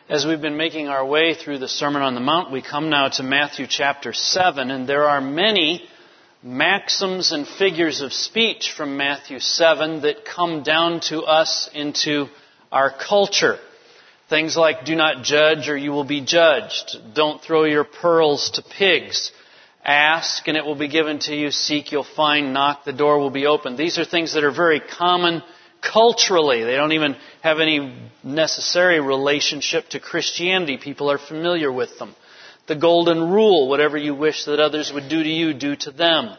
As we've been making our way through the Sermon on the Mount, we come now to Matthew chapter 7, and there are many maxims and figures of speech from Matthew 7 that come down to us into our culture. Things like, do not judge or you will be judged. Don't throw your pearls to pigs. Ask and it will be given to you. Seek, you'll find. Knock, the door will be opened. These are things that are very common culturally. They don't even have any necessary relationship to Christianity. People are familiar with them. The golden rule, whatever you wish that others would do to you, do to them.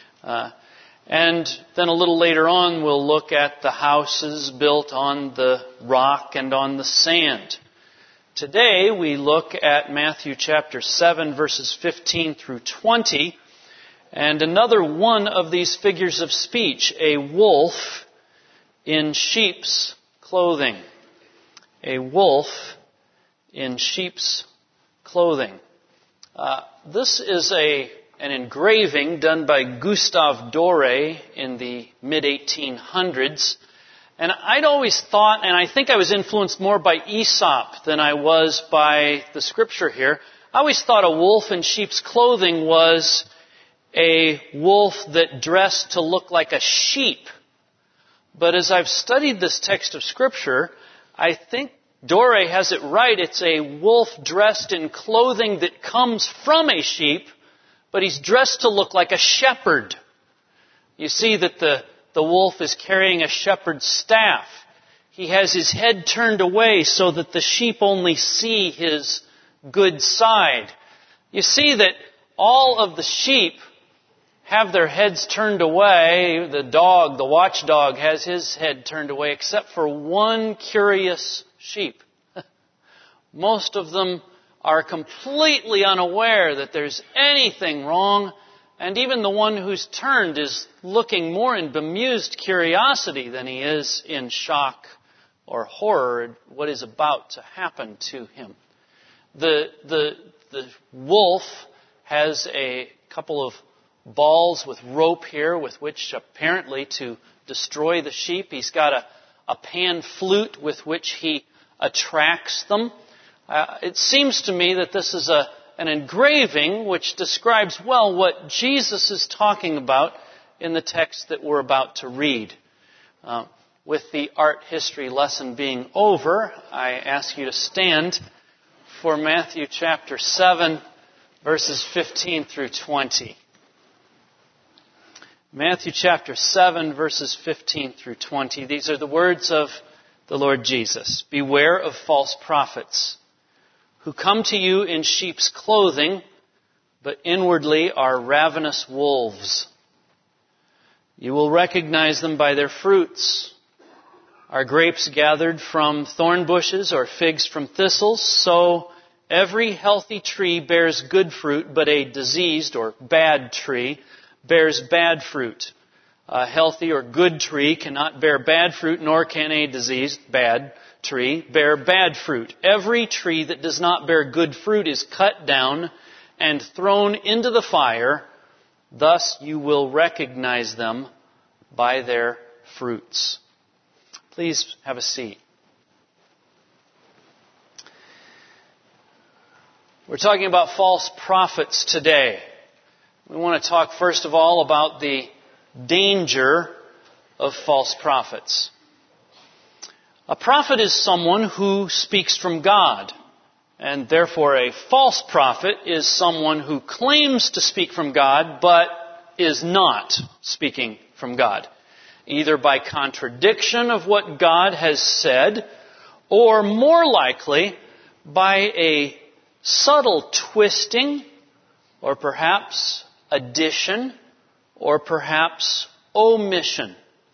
And then a little later on, we'll look at the houses built on the rock and on the sand. Today, we look at Matthew chapter 7, verses 15 through 20, and another one of these figures of speech, a wolf in sheep's clothing. A wolf in sheep's clothing. This is an engraving done by Gustave Doré in the mid-1800s. And I'd always thought, and I think I was influenced more by Aesop than I was by the scripture here, I always thought a wolf in sheep's clothing was a wolf that dressed to look like a sheep. But as I've studied this text of Scripture, I think Doré has it right. It's a wolf dressed in clothing that comes from a sheep, but he's dressed to look like a shepherd. You see that the wolf is carrying a shepherd's staff. He has his head turned away so that the sheep only see his good side. You see that all of the sheep have their heads turned away. The dog, the watchdog, has his head turned away, except for one curious sheep. Most of them are completely unaware that there's anything wrong, and even the one who's turned is looking more in bemused curiosity than he is in shock or horror at what is about to happen to him. The wolf has a couple of balls with rope here with which apparently to destroy the sheep. He's got a pan flute with which he attracts them. It seems to me that this is an engraving which describes well what Jesus is talking about in the text that we're about to read. With the art history lesson being over, I ask you to stand for Matthew chapter 7, verses 15 through 20. Matthew chapter 7, verses 15 through 20. These are the words of the Lord Jesus. Beware of false prophets who come to you in sheep's clothing, but inwardly are ravenous wolves. You will recognize them by their fruits. Are grapes gathered from thorn bushes or figs from thistles? So every healthy tree bears good fruit, but a diseased or bad tree bears bad fruit. A healthy or good tree cannot bear bad fruit, nor can a diseased, bad tree bear bad fruit. Every tree that does not bear good fruit is cut down and thrown into the fire. Thus you will recognize them by their fruits. Please have a seat. We're talking about false prophets today. We want to talk first of all about the danger of false prophets. A prophet is someone who speaks from God, and therefore a false prophet is someone who claims to speak from God but is not speaking from God, either by contradiction of what God has said or more likely by a subtle twisting or perhaps addition, or perhaps omission.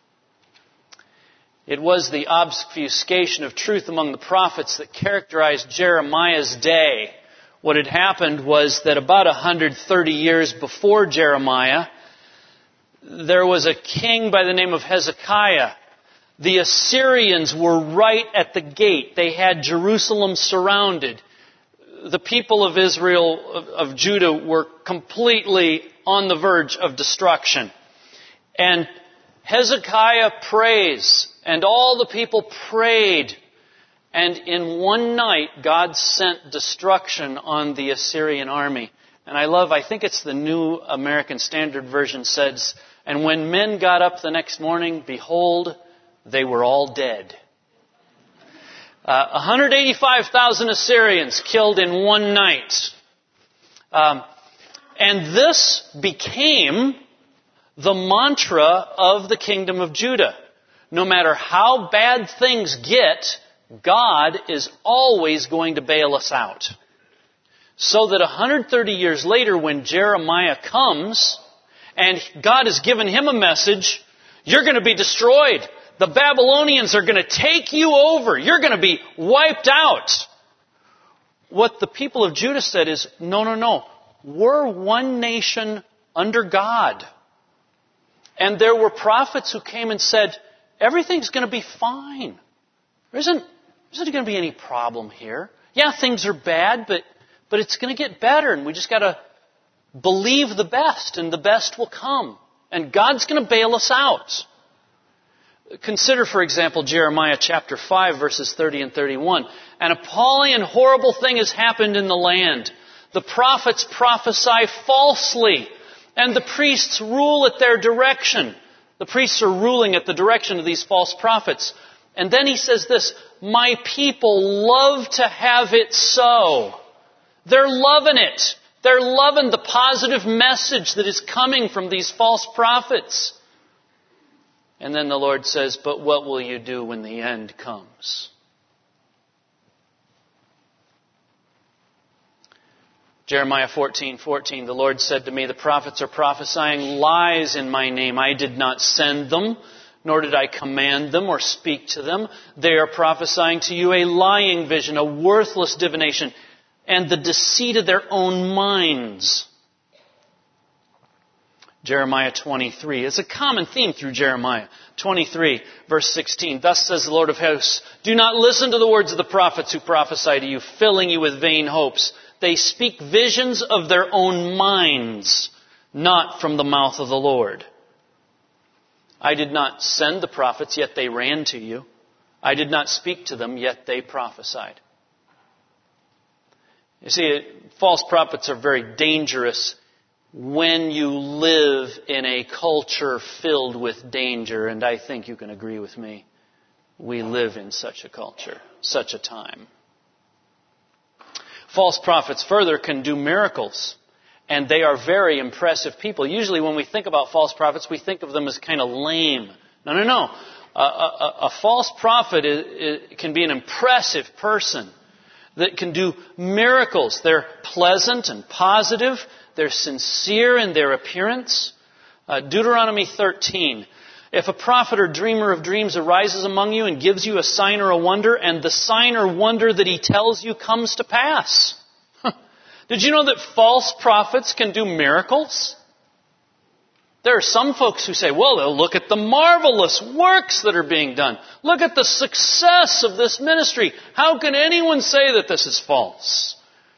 It was the obfuscation of truth among the prophets that characterized Jeremiah's day. What had happened was that about 130 years before Jeremiah, there was a king by the name of Hezekiah. The Assyrians were right at the gate. They had Jerusalem surrounded. The people of Israel, of Judah, were completely on the verge of destruction. And Hezekiah prays, and all the people prayed, And in one night, God sent destruction on the Assyrian army. And I think it's the New American Standard Version says, and when men got up the next morning, behold, they were all dead. 185,000 Assyrians killed in one night. And this became the mantra of the kingdom of Judah. No matter how bad things get, God is always going to bail us out. So that 130 years later, when Jeremiah comes, and God has given him a message, you're going to be destroyed. The Babylonians are going to take you over. You're going to be wiped out. What the people of Judah said is, no. We're one nation under God. And there were prophets who came and said, everything's going to be fine. There isn't going to be any problem here. Yeah, things are bad, but it's going to get better, and we just got to believe the best, and the best will come. And God's going to bail us out. Consider, for example, Jeremiah chapter 5, verses 30 and 31. An appalling and horrible thing has happened in the land. The prophets prophesy falsely, and the priests rule at their direction. The priests are ruling at the direction of these false prophets. And then he says this, my people love to have it so. They're loving it. They're loving the positive message that is coming from these false prophets. And then the Lord says, but what will you do when the end comes? Jeremiah 14:14, the Lord said to me, the prophets are prophesying lies in my name. I did not send them, nor did I command them or speak to them. They are prophesying to you a lying vision, a worthless divination, and the deceit of their own minds. Jeremiah 23 is a common theme through Jeremiah. 23, verse 16. Thus says the Lord of hosts, do not listen to the words of the prophets who prophesy to you, filling you with vain hopes. They speak visions of their own minds, not from the mouth of the Lord. I did not send the prophets, yet they ran to you. I did not speak to them, yet they prophesied. You see, false prophets are very dangerous when you live in a culture filled with danger, and I think you can agree with me. We live in such a culture, such a time. False prophets further can do miracles, and they are very impressive people. Usually when we think about false prophets, we think of them as kind of lame. No. A false prophet can be an impressive person that can do miracles. They're pleasant and positive. They're sincere in their appearance. Deuteronomy 13. If a prophet or dreamer of dreams arises among you and gives you a sign or a wonder, and the sign or wonder that he tells you comes to pass. Did you know that false prophets can do miracles? There are some folks who say, well, they'll look at the marvelous works that are being done. Look at the success of this ministry. How can anyone say that this is false?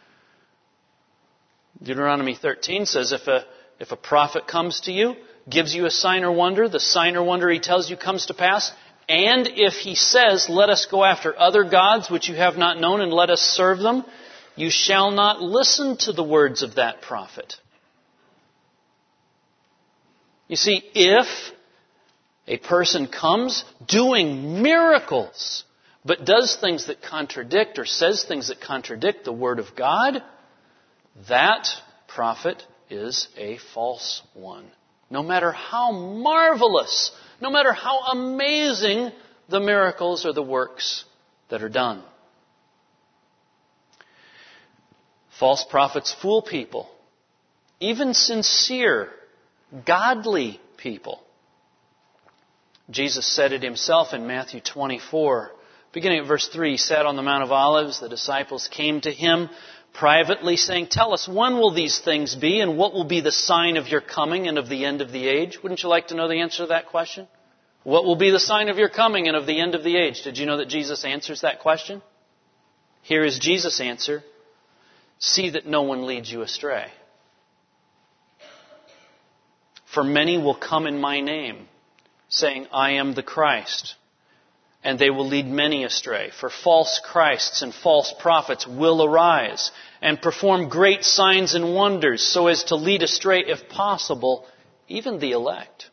Deuteronomy 13 says if a prophet comes to you, gives you a sign or wonder, the sign or wonder he tells you comes to pass, and if he says, let us go after other gods which you have not known and let us serve them, you shall not listen to the words of that prophet. You see, if a person comes doing miracles, but does things that contradict or says things that contradict the Word of God, that prophet is a false one. No matter how marvelous, no matter how amazing the miracles or the works that are done. False prophets fool people, even sincere, godly people. Jesus said it himself in Matthew 24. Beginning at verse 3, he sat on the Mount of Olives. The disciples came to him privately saying, tell us, when will these things be, and what will be the sign of your coming and of the end of the age? Wouldn't you like to know the answer to that question? What will be the sign of your coming and of the end of the age? Did you know that Jesus answers that question? Here is Jesus' answer. See that no one leads you astray. For many will come in my name, saying, I am the Christ, and they will lead many astray. For false Christs and false prophets will arise and perform great signs and wonders so as to lead astray, if possible, even the elect.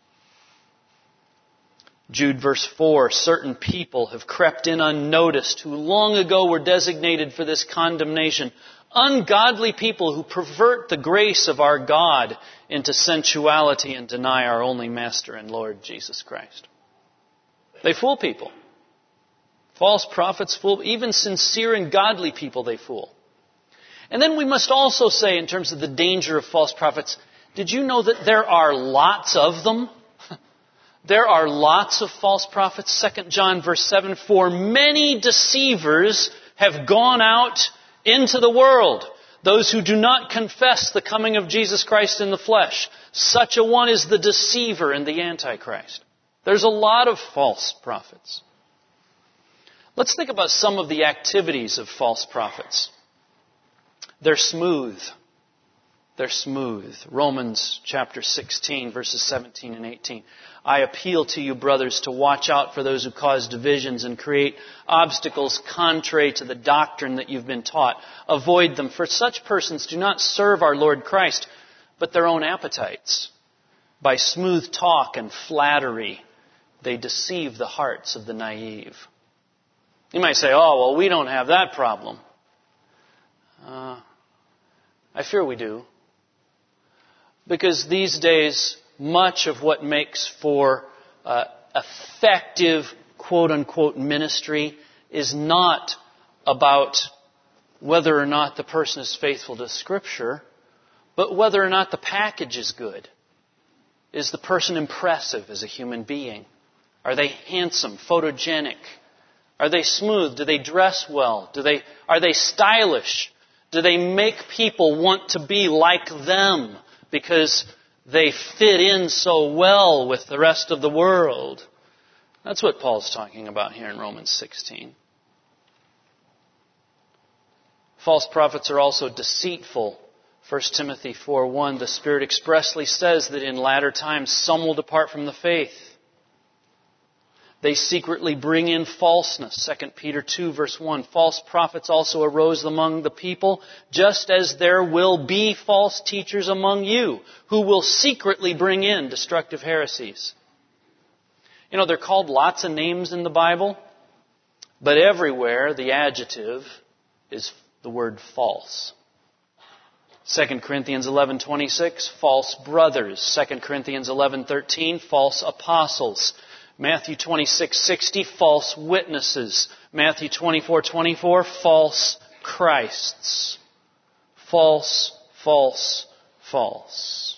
Jude verse 4, certain people have crept in unnoticed who long ago were designated for this condemnation. Ungodly people who pervert the grace of our God into sensuality and deny our only Master and Lord Jesus Christ. They fool people. False prophets fool, even sincere and godly people they fool. And then we must also say, in terms of the danger of false prophets, did you know that there are lots of them? There are lots of false prophets. 2 John verse 7, for many deceivers have gone out into the world, those who do not confess the coming of Jesus Christ in the flesh. Such a one is the deceiver and the Antichrist. There's a lot of false prophets. Let's think about some of the activities of false prophets. They're smooth. They're smooth. Romans chapter 16, verses 17 and 18. I appeal to you, brothers, to watch out for those who cause divisions and create obstacles contrary to the doctrine that you've been taught. Avoid them, for such persons do not serve our Lord Christ, but their own appetites. By smooth talk and flattery, they deceive the hearts of the naive. You might say, oh, well, we don't have that problem. I fear we do. Because these days, much of what makes for effective, quote-unquote, ministry is not about whether or not the person is faithful to Scripture, but whether or not the package is good. Is the person impressive as a human being? Are they handsome, photogenic? Are they smooth? Do they dress well? Are they stylish? Do they make people want to be like them because they fit in so well with the rest of the world? That's what Paul's talking about here in Romans 16. False prophets are also deceitful. 1 Timothy 4:1, the Spirit expressly says that in latter times some will depart from the faith. They secretly bring in falseness. 2 Peter 2 verse 1. False prophets also arose among the people, just as there will be false teachers among you, who will secretly bring in destructive heresies. You know, they're called lots of names in the Bible, but everywhere the adjective is the word false. 2 Corinthians 11:26, false brothers. 2 Corinthians 11:13, false apostles. Matthew 26:60, false witnesses. Matthew 24:24, false Christs. False, false, false.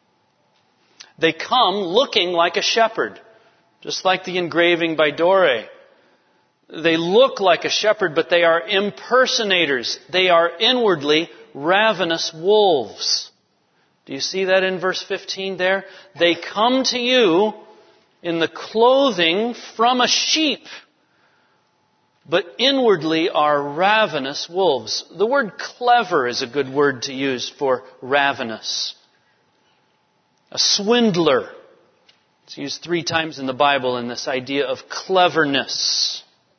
They come looking like a shepherd, just like the engraving by Doré. They look like a shepherd, but they are impersonators. They are inwardly ravenous wolves. Do you see that in verse 15 there? They come to you in the clothing from a sheep, but inwardly are ravenous wolves. The word clever is a good word to use for ravenous. A swindler. It's used 3 times in the Bible in this idea of cleverness.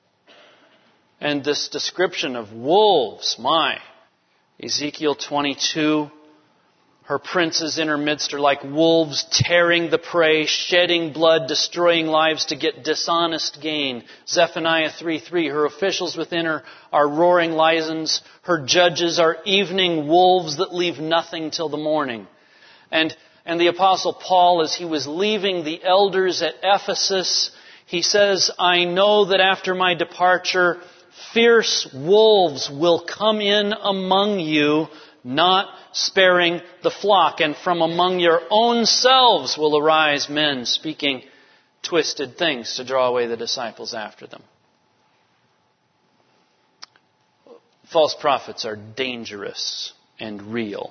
And this description of wolves, Ezekiel 22, her princes in her midst are like wolves tearing the prey, shedding blood, destroying lives to get dishonest gain. Zephaniah 3:3, her officials within her are roaring lions. Her judges are evening wolves that leave nothing till the morning. And the Apostle Paul, as he was leaving the elders at Ephesus, he says, I know that after my departure, fierce wolves will come in among you, not sparing the flock. And from among your own selves will arise men speaking twisted things to draw away the disciples after them. False prophets are dangerous and real.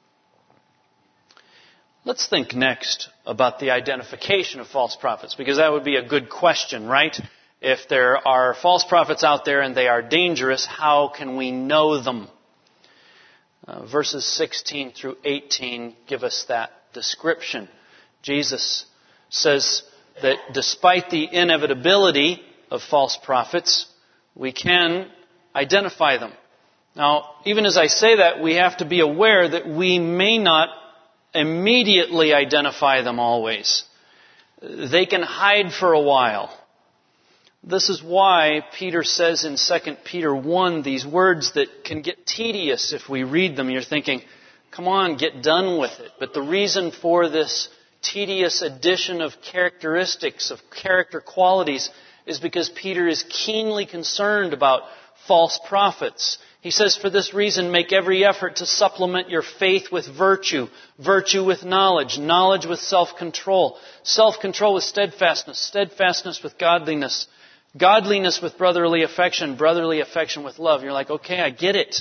Let's think next about the identification of false prophets, because that would be a good question, right? If there are false prophets out there and they are dangerous, how can we know them? Verses 16 through 18 give us that description. Jesus says that despite the inevitability of false prophets, we can identify them. Now, even as I say that, we have to be aware that we may not immediately identify them always. They can hide for a while. This is why Peter says in 2 Peter 1 these words that can get tedious if we read them. You're thinking, come on, get done with it. But the reason for this tedious addition of characteristics, of character qualities, is because Peter is keenly concerned about false prophets. He says, for this reason, make every effort to supplement your faith with virtue, virtue with knowledge, knowledge with self-control, self-control with steadfastness, steadfastness with godliness, godliness with brotherly affection, brotherly affection with love. You're like, okay, I get it.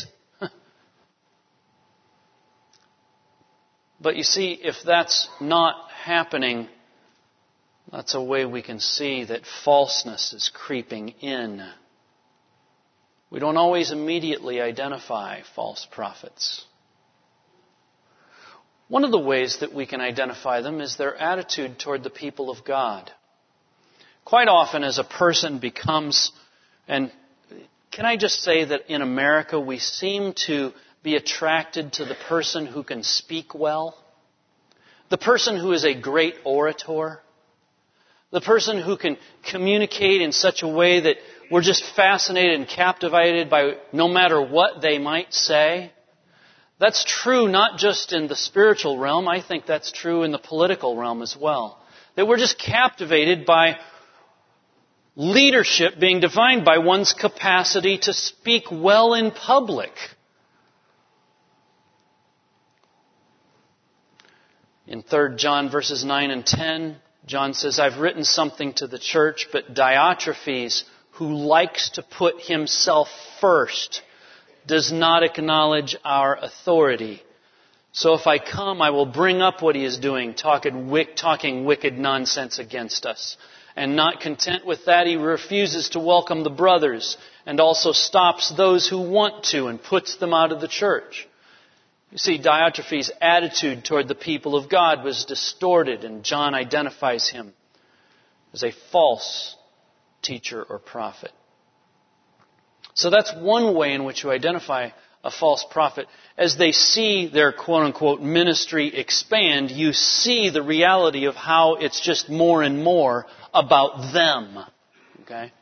But you see, if that's not happening, that's a way we can see that falseness is creeping in. We don't always immediately identify false prophets. One of the ways that we can identify them is their attitude toward the people of God. Quite often as a person becomes, and can I just say that in America we seem to be attracted to the person who can speak well, the person who is a great orator, the person who can communicate in such a way that we're just fascinated and captivated by no matter what they might say. That's true not just in the spiritual realm. I think that's true in the political realm as well. That we're just captivated by leadership being defined by one's capacity to speak well in public. In 3 John verses 9 and 10, John says, I've written something to the church, but Diotrephes, who likes to put himself first, does not acknowledge our authority. So if I come, I will bring up what he is doing, talking wicked nonsense against us. And not content with that, he refuses to welcome the brothers and also stops those who want to and puts them out of the church. You see, Diotrephes' attitude toward the people of God was distorted, and John identifies him as a false teacher or prophet. So that's one way in which you identify a false prophet. As they see their quote-unquote ministry expand, you see the reality of how it's just more and more about them. Okay?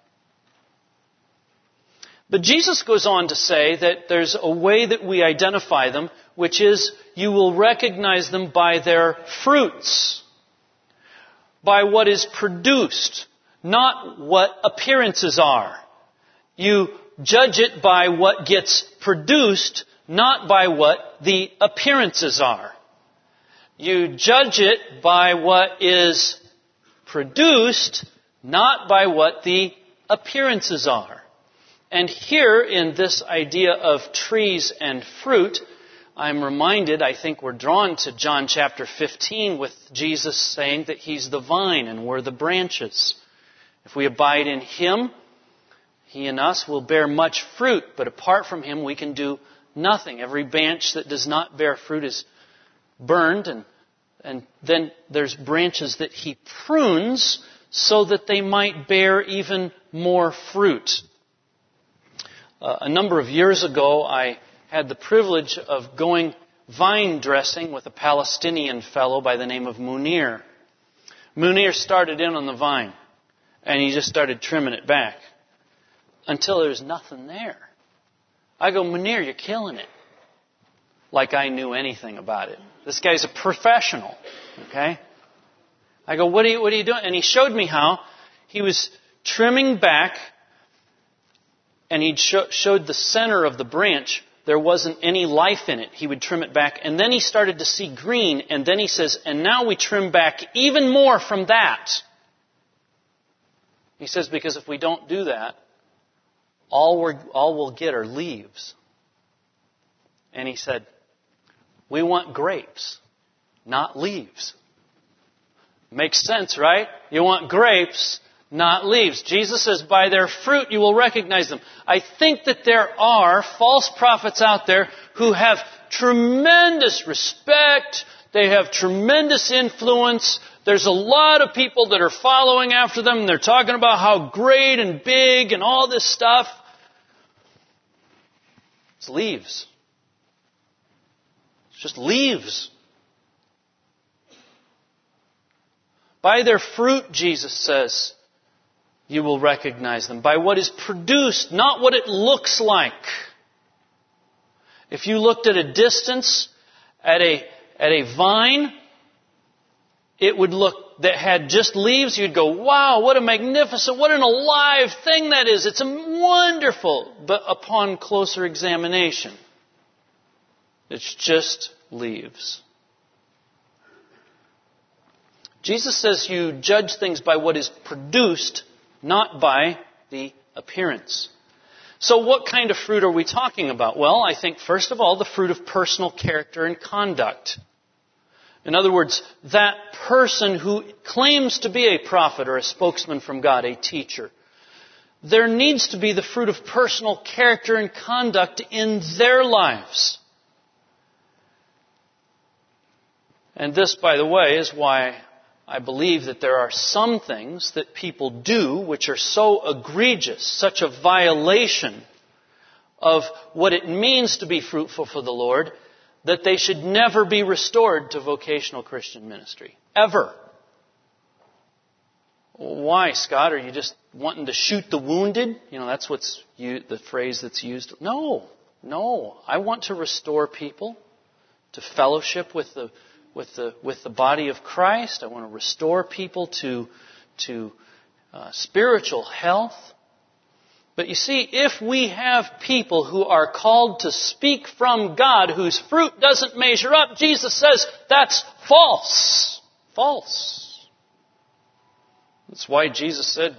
But Jesus goes on to say that there's a way that we identify them, which is you will recognize them by their fruits, by what is produced, not what appearances are. You judge it by what gets produced, not by what the appearances are. You judge it by what is produced, not by what the appearances are. And here in this idea of trees and fruit, I'm reminded, I think we're drawn to John chapter 15 with Jesus saying that He's the vine and we're the branches. If we abide in Him, He and us will bear much fruit, but apart from Him we can do nothing. Every branch that does not bear fruit is burned, and then there's branches that He prunes so that they might bear even more fruit. A number of years ago, I had the privilege of going vine dressing with a Palestinian fellow by the name of Munir. Munir started in on the vine, and he just started trimming it back until there was nothing there. I go, Munir, you're killing it. Like I knew anything about it. This guy's a professional, okay? I go, what are you doing? And he showed me how he was trimming back, and he showed the center of the branch. There wasn't any life in it. He would trim it back, and then he started to see green, and then he says, and now we trim back even more from that. He says, because if we don't do that, all we'll get are leaves. And he said, we want grapes, not leaves. Makes sense, right? You want grapes, not leaves. Jesus says, by their fruit you will recognize them. I think that there are false prophets out there who have tremendous respect. They have tremendous influence. There's a lot of people that are following after them. And they're talking about how great and big and all this stuff. It's leaves. It's just leaves. By their fruit, Jesus says, you will recognize them. By what is produced, not what it looks like. If you looked at a distance at a vine, it would look, that had just leaves, you'd go, wow, what a magnificent, what an alive thing that is. It's wonderful. But upon closer examination, it's just leaves. Jesus says you judge things by what is produced, not by the appearance. So what kind of fruit are we talking about? Well, I think first of all, the fruit of personal character and conduct. In other words, that person who claims to be a prophet or a spokesman from God, a teacher, there needs to be the fruit of personal character and conduct in their lives. And this, by the way, is why I believe that there are some things that people do which are so egregious, such a violation of what it means to be fruitful for the Lord, that they should never be restored to vocational Christian ministry. Ever. Why, Scott? Are you just wanting to shoot the wounded? That's the phrase that's used. No. I want to restore people to fellowship with the body of Christ. I want to restore people to spiritual health. But you see, if we have people who are called to speak from God whose fruit doesn't measure up, Jesus says that's false. False. That's why Jesus said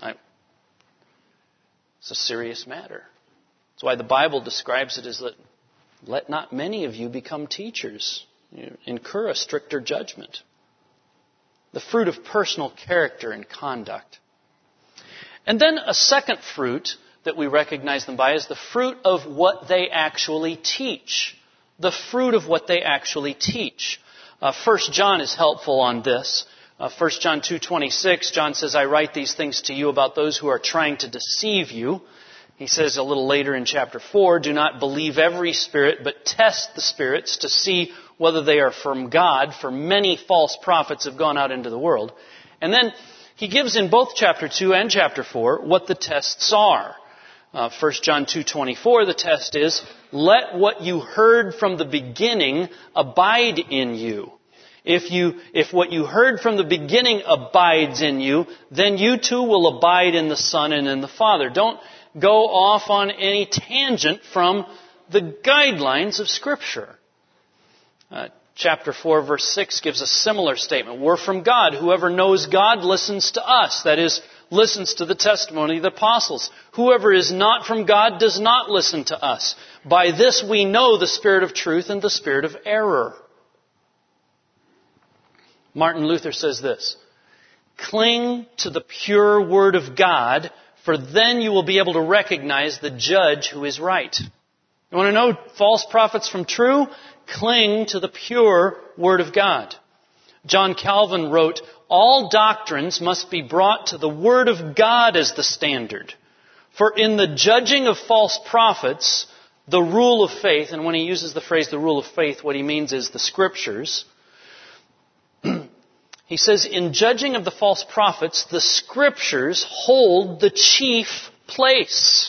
it's a serious matter. That's why the Bible describes it as let not many of you become teachers. Incur a stricter judgment. The fruit of personal character and conduct. And then a second fruit that we recognize them by is the fruit of what they actually teach. The fruit of what they actually teach. 1 John is helpful on this. 1 John 2:26, John says, I write these things to you about those who are trying to deceive you. He says a little later in chapter 4, do not believe every spirit, but test the spirits to see whether they are from God, for many false prophets have gone out into the world. And then he gives in both chapter 2 and chapter 4 what the tests are. 1 John 2:24, the test is, let what you heard from the beginning abide in you. If what you heard from the beginning abides in you, then you too will abide in the Son and in the Father. Don't go off on any tangent from the guidelines of Scripture. Chapter 4, verse 6 gives a similar statement. We're from God. Whoever knows God listens to us. That is, listens to the testimony of the apostles. Whoever is not from God does not listen to us. By this we know the spirit of truth and the spirit of error. Martin Luther says this, cling to the pure word of God, for then you will be able to recognize the judge who is right. You want to know false prophets from true? Cling to the pure Word of God. John Calvin wrote, all doctrines must be brought to the Word of God as the standard. For in the judging of false prophets, the rule of faith, and when he uses the phrase the rule of faith, what he means is the Scriptures. He says, in judging of the false prophets, the Scriptures hold the chief place.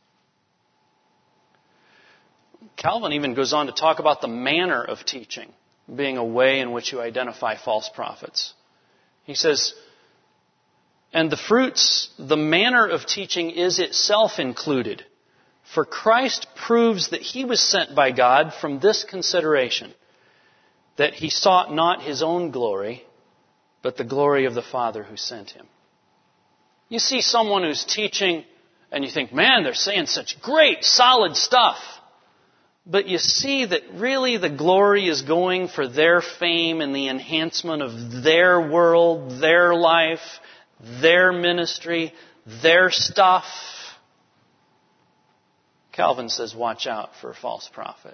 Calvin even goes on to talk about the manner of teaching being a way in which you identify false prophets. He says, and the fruits, the manner of teaching is itself included. For Christ proves that he was sent by God from this consideration, that he sought not his own glory, but the glory of the Father who sent him. You see someone who's teaching and you think, man, they're saying such great, solid stuff. But you see that really the glory is going for their fame and the enhancement of their world, their life, their ministry, their stuff. Calvin says, watch out for a false prophet.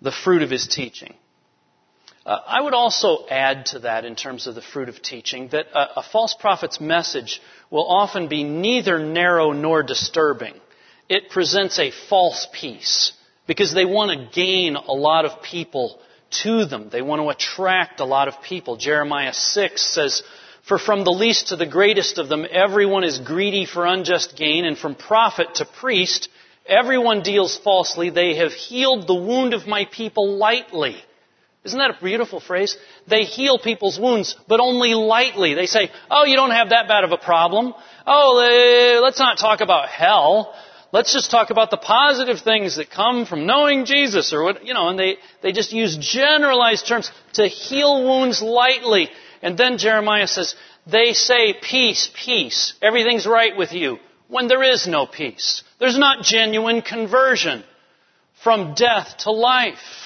the fruit of his teaching. I would also add to that in terms of the fruit of teaching that a false prophet's message will often be neither narrow nor disturbing. It presents a false peace because they want to gain a lot of people to them. They want to attract a lot of people. Jeremiah 6 says, "For from the least to the greatest of them, everyone is greedy for unjust gain, and from prophet to priest, everyone deals falsely. They have healed the wound of my people lightly." Isn't that a beautiful phrase? They heal people's wounds, but only lightly. They say, "Oh, you don't have that bad of a problem. Oh, let's not talk about hell. Let's just talk about the positive things that come from knowing Jesus," or what, and they just use generalized terms to heal wounds lightly. And then Jeremiah says, they say, "Peace, peace. Everything's right with you," when there is no peace. There's not genuine conversion from death to life.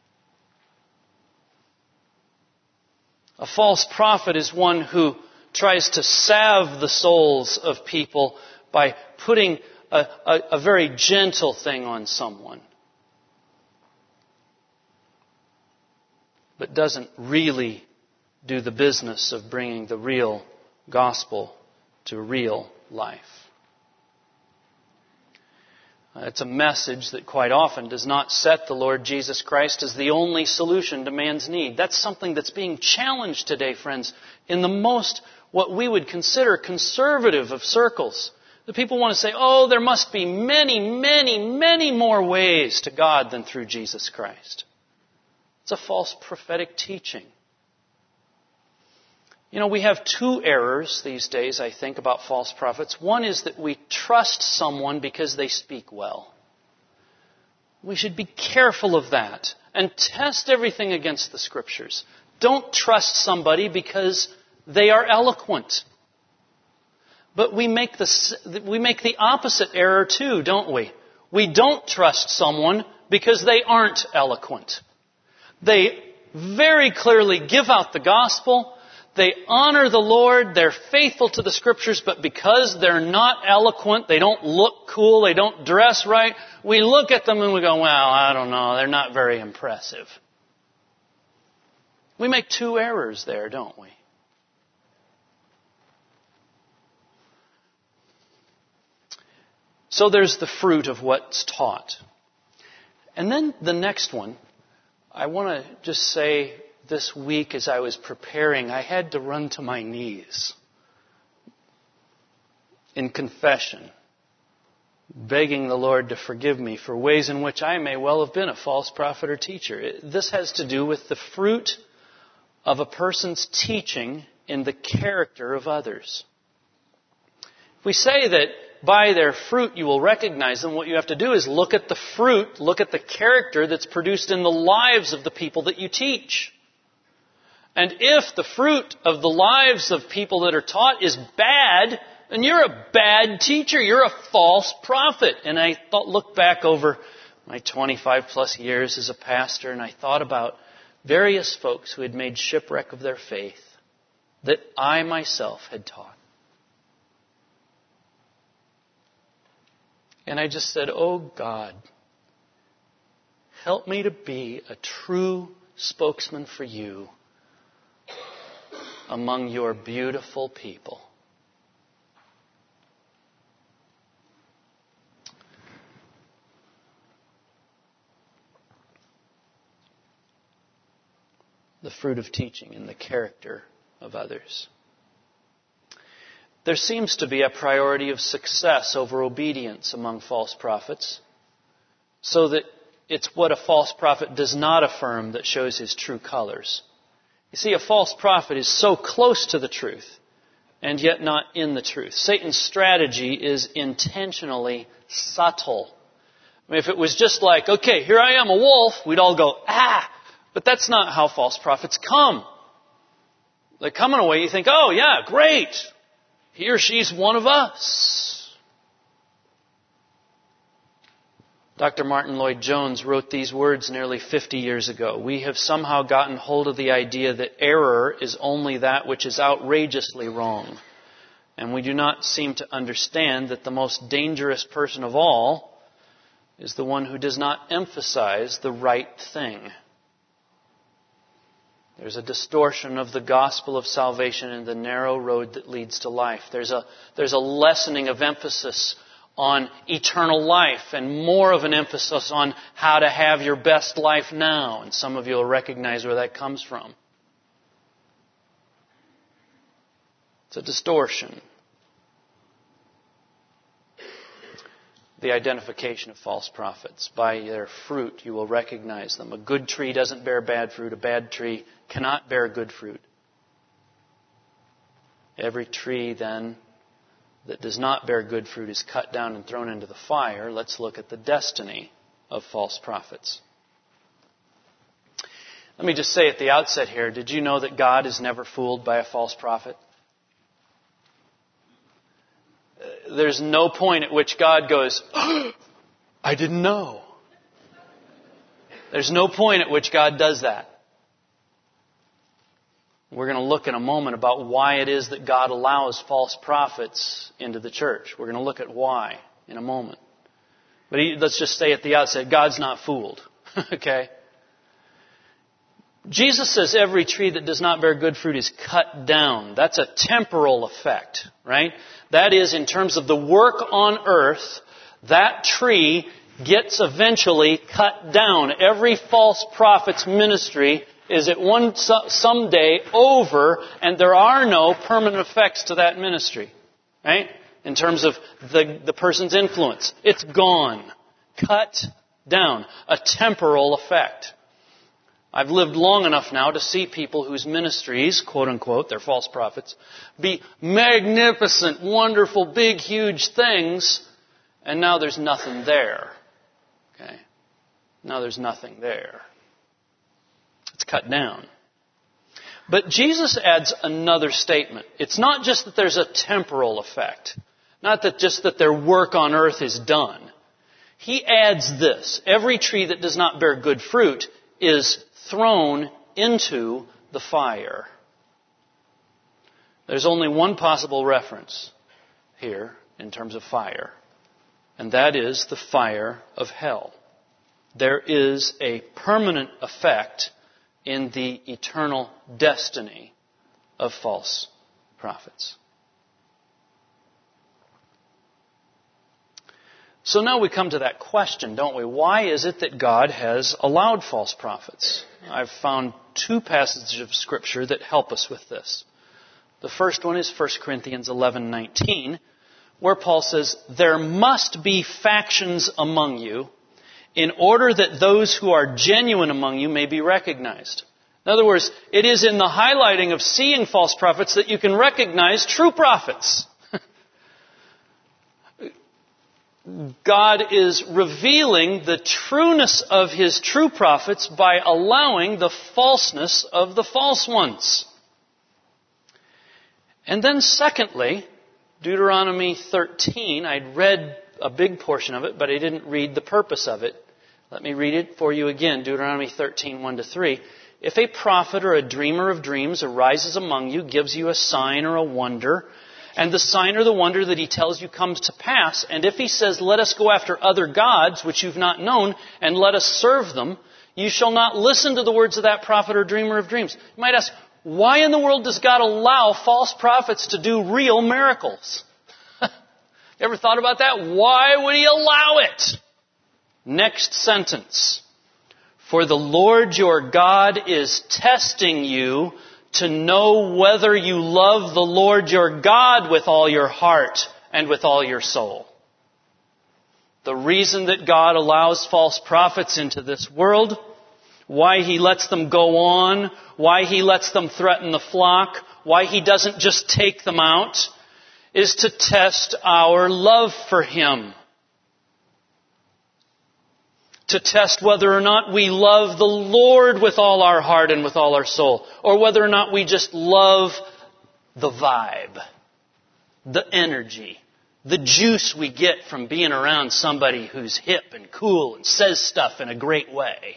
A false prophet is one who tries to salve the souls of people by putting a very gentle thing on someone, but doesn't really do the business of bringing the real gospel to real life. It's a message that quite often does not set the Lord Jesus Christ as the only solution to man's need. That's something that's being challenged today, friends, in the most, what we would consider conservative of circles. The people want to say, "Oh, there must be many, many, many more ways to God than through Jesus Christ." It's a false prophetic teaching. We have two errors these days, I think, about false prophets. One is that we trust someone because they speak well. We should be careful of that and test everything against the Scriptures. Don't trust somebody because they are eloquent. But we make the opposite error too, don't we? We don't trust someone because they aren't eloquent. They very clearly give out the gospel. They honor the Lord, they're faithful to the Scriptures, but because they're not eloquent, they don't look cool, they don't dress right, we look at them and we go, "Well, I don't know, they're not very impressive." We make two errors there, don't we? So there's the fruit of what's taught. And then the next one, I want to just say, this week as I was preparing, I had to run to my knees in confession, begging the Lord to forgive me for ways in which I may well have been a false prophet or teacher. This has to do with the fruit of a person's teaching in the character of others. If we say that by their fruit you will recognize them, what you have to do is look at the fruit, look at the character that's produced in the lives of the people that you teach. And if the fruit of the lives of people that are taught is bad, then you're a bad teacher. You're a false prophet. And I looked back over my 25 plus years as a pastor, and I thought about various folks who had made shipwreck of their faith that I myself had taught. And I just said, "Oh God, help me to be a true spokesman for you among your beautiful people." The fruit of teaching in the character of others. There seems to be a priority of success over obedience among false prophets, so that it's what a false prophet does not affirm that shows his true colors. You see, a false prophet is so close to the truth, and yet not in the truth. Satan's strategy is intentionally subtle. I mean, if it was just like, "Okay, here I am, a wolf," we'd all go, "Ah!" But that's not how false prophets come. They come in a way you think, "Oh yeah, great. He or she's one of us." Dr. Martin Lloyd-Jones wrote these words nearly 50 years ago. "We have somehow gotten hold of the idea that error is only that which is outrageously wrong. And we do not seem to understand that the most dangerous person of all is the one who does not emphasize the right thing. There's a distortion of the gospel of salvation in the narrow road that leads to life. There's a lessening of emphasis on eternal life and more of an emphasis on how to have your best life now. And some of you will recognize where that comes from. It's a distortion. The identification of false prophets. By their fruit you will recognize them. A good tree doesn't bear bad fruit. A bad tree cannot bear good fruit. Every tree then that does not bear good fruit is cut down and thrown into the fire. Let's look at the destiny of false prophets. Let me just say at the outset here, did you know that God is never fooled by a false prophet? There's no point at which God goes, I didn't know. There's no point at which God does that. We're going to look in a moment about why it is that God allows false prophets into the church. We're going to look at why in a moment. But let's just say at the outset, God's not fooled. Okay? Jesus says every tree that does not bear good fruit is cut down. That's a temporal effect, right? That is, in terms of the work on earth, that tree gets eventually cut down. Every false prophet's ministry is at someday over, and there are no permanent effects to that ministry, right? In terms of the person's influence. It's gone. Cut down. A temporal effect. I've lived long enough now to see people whose ministries, quote unquote, they're false prophets, be magnificent, wonderful, big, huge things, and now there's nothing there. Okay? Now there's nothing there. It's cut down. But Jesus adds another statement. It's not just that there's a temporal effect. Not that just that their work on earth is done. He adds this. Every tree that does not bear good fruit is thrown into the fire. There's only one possible reference here in terms of fire. And that is the fire of hell. There is a permanent effect in the eternal destiny of false prophets. So now we come to that question, don't we? Why is it that God has allowed false prophets? I've found two passages of Scripture that help us with this. The first one is 1 Corinthians 11:19, where Paul says, "There must be factions among you, in order that those who are genuine among you may be recognized." In other words, it is in the highlighting of seeing false prophets that you can recognize true prophets. God is revealing the trueness of His true prophets by allowing the falseness of the false ones. And then secondly, Deuteronomy 13, I'd read a big portion of it, but I didn't read the purpose of it. Let me read it for you again. Deuteronomy 13, 1-3. "If a prophet or a dreamer of dreams arises among you, gives you a sign or a wonder, and the sign or the wonder that he tells you comes to pass, and if he says, 'Let us go after other gods which you've not known, and let us serve them,' you shall not listen to the words of that prophet or dreamer of dreams." You might ask, why in the world does God allow false prophets to do real miracles? You ever thought about that? Why would He allow it? Next sentence. "For the Lord your God is testing you to know whether you love the Lord your God with all your heart and with all your soul." The reason that God allows false prophets into this world, why He lets them go on, why He lets them threaten the flock, why He doesn't just take them out, is to test our love for Him. To test whether or not we love the Lord with all our heart and with all our soul, or whether or not we just love the vibe, the energy, the juice we get from being around somebody who's hip and cool and says stuff in a great way.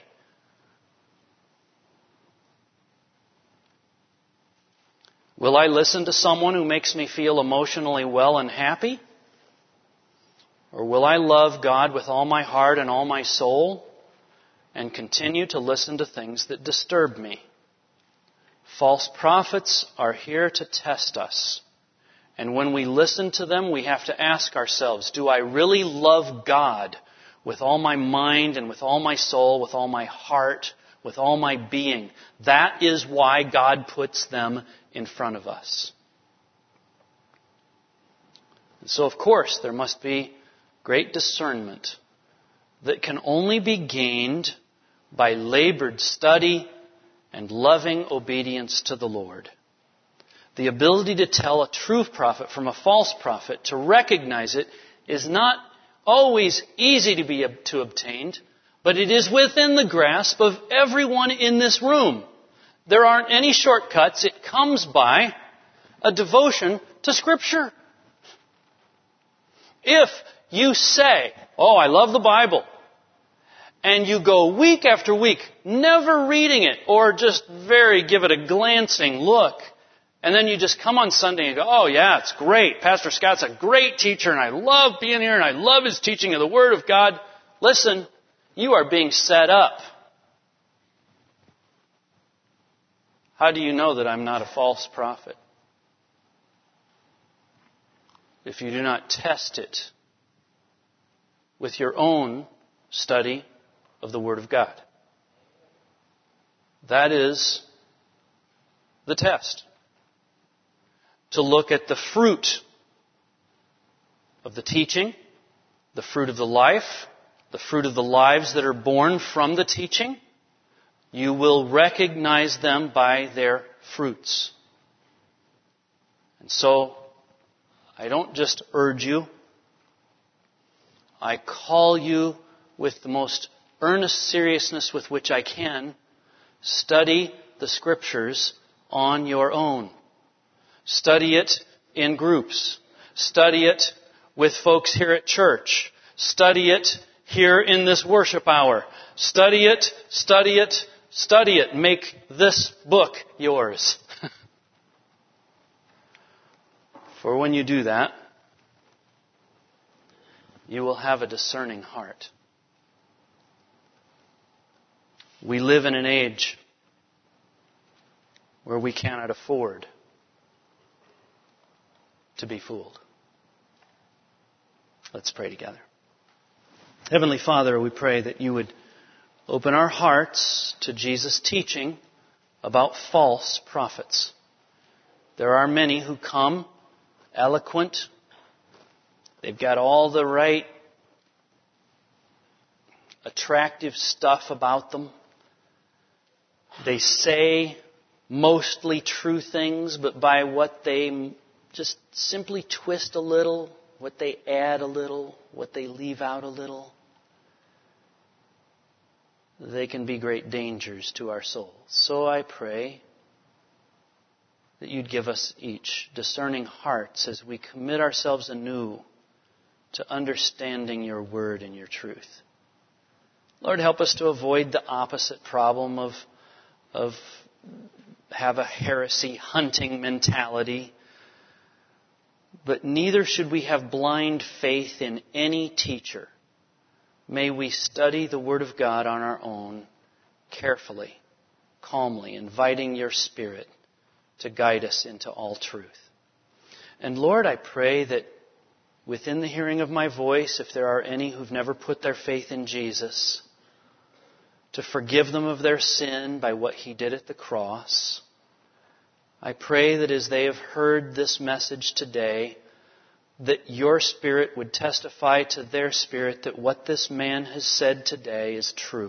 Will I listen to someone who makes me feel emotionally well and happy? Or will I love God with all my heart and all my soul and continue to listen to things that disturb me? False prophets are here to test us. And when we listen to them, we have to ask ourselves, do I really love God with all my mind and with all my soul, with all my heart, with all my being? That is why God puts them in front of us. And so, of course, there must be great discernment that can only be gained by labored study and loving obedience to the Lord. The ability to tell a true prophet from a false prophet, to recognize it, is not always easy to obtain, but it is within the grasp of everyone in this room. There aren't any shortcuts. It comes by a devotion to Scripture. If you say, oh, I love the Bible, and you go week after week never reading it or just give it a glancing look, and then you just come on Sunday and go, oh yeah, it's great. Pastor Scott's a great teacher and I love being here and I love his teaching of the Word of God. Listen, you are being set up. How do you know that I'm not a false prophet? If you do not test it with your own study of the Word of God. That is the test. To look at the fruit of the teaching, the fruit of the life, the fruit of the lives that are born from the teaching. You will recognize them by their fruits. And so, I don't just urge you. I call you with the most earnest seriousness with which I can. Study the Scriptures on your own. Study it in groups. Study it with folks here at church. Study it here in this worship hour. Study it, study it, study it. Make this book yours. For when you do that, you will have a discerning heart. We live in an age where we cannot afford to be fooled. Let's pray together. Heavenly Father, we pray that you would open our hearts to Jesus' teaching about false prophets. There are many who come eloquent. They've got all the right attractive stuff about them. They say mostly true things, but by what they just simply twist a little, what they add a little, what they leave out a little, they can be great dangers to our souls. So I pray that you'd give us each discerning hearts as we commit ourselves anew to understanding your word and your truth. Lord, help us to avoid the opposite problem of have a heresy hunting mentality. But neither should we have blind faith in any teacher. May we study the Word of God on our own, carefully, calmly, inviting your Spirit to guide us into all truth. And Lord, I pray that within the hearing of my voice, if there are any who've never put their faith in Jesus, to forgive them of their sin by what He did at the cross. I pray that as they have heard this message today, that your Spirit would testify to their spirit that what this man has said today is true.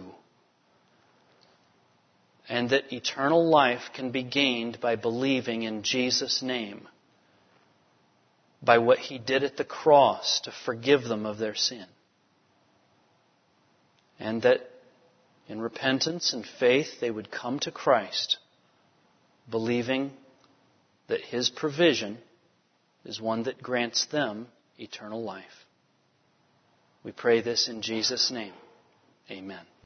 And that eternal life can be gained by believing in Jesus' name, by what He did at the cross to forgive them of their sin. And that in repentance and faith they would come to Christ, believing that His provision is one that grants them eternal life. We pray this in Jesus' name. Amen.